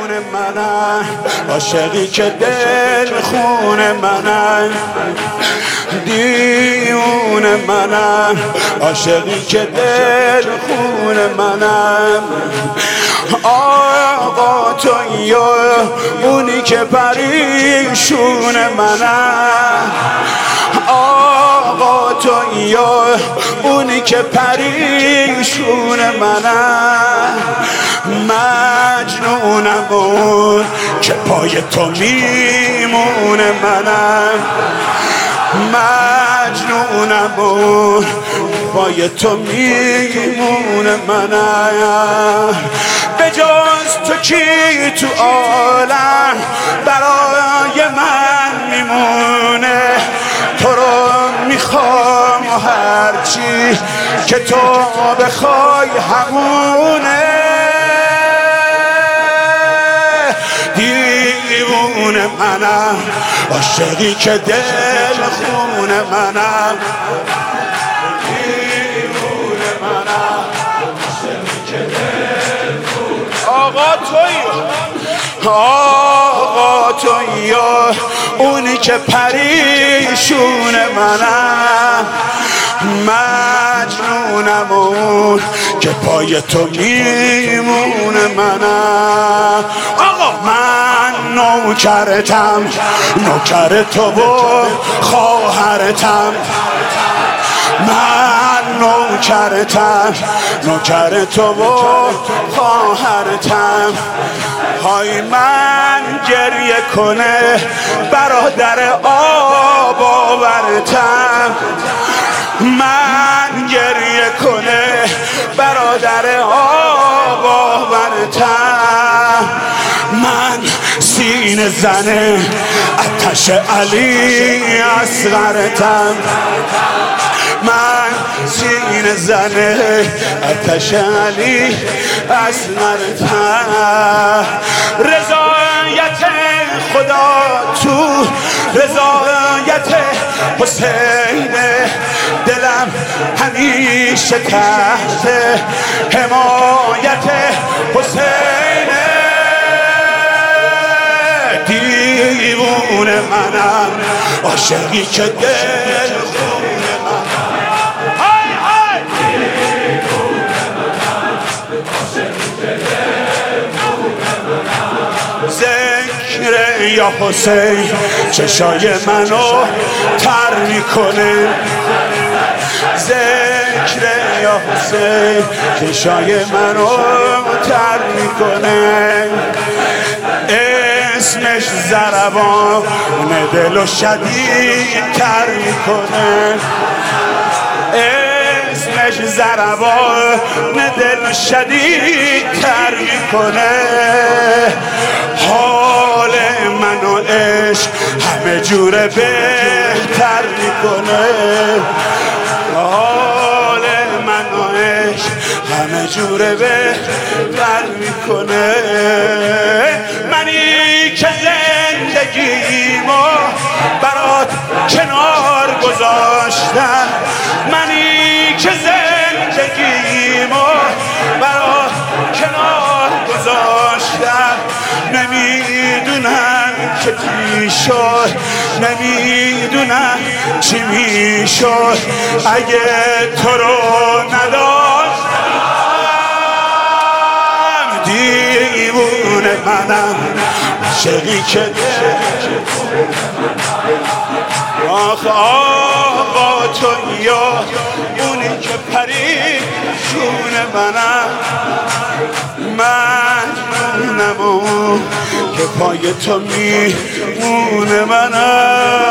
منم، عاشقی که دل خون منم، دیوونه منم، عاشقی که دل خون منم. آقا تویی اونی که پریشون منم، آقا تویی اونی که پریشون منم. مجنونم اون که پای تو میمونه منم، مجنونم اون پای تو میمونه منم. به جز تو کی تو عالم برای من میمونه؟ تو رو میخوام و هرچی که تو بخوای همونه. دیوونه منم، عاشقی که دل خون منم، دیوونه منم، عاشقی که دل خون. آقا تویی، آقا تویی اونی که پریشون منم، مجنونم اون که پای تو میمونه منم. آقا من نوکرتم، نوکر تو و خواهرتم، من نوکرتم، نوکر تو و خواهرتم. های من گریه کنه برادر آب آورتم، من گریه کنه برادر آب آورتم. من سینه زنه آتش علی اصغرتم، من سینه زنه آتش علی اصغرتم. رضایت خدا تو رضایت حسین، دلم همیشه تحت حمایت حسین. دیوونه منم، عاشقی که دل خون منم، های های. دیوونه منم، عاشقی که دل خون منم. ذکر یا حسین چشای منو تر میکنه، ذکر یا حسین چشای منو تر میکنه. اسمش ضربان دلو شدید تر میکنه، اسمش ضربان دلو شدید تر میکنه. حال منو عشق همه جوره بهتر میکنه، حال منو عشق همه جوره بهتر میکنه. منی که زندگیمو برات کنار گذاشتم، منی که زندگیمو برات کنار گذاشتم. نمیدونم که چی شد، نمیدونم چی میشد اگه تو رو نداشتم. دیوونه منم، عاشقی که آخ آقا تویی اونی که پریشون منم، مجنونم اون که پای تو میمونه منم.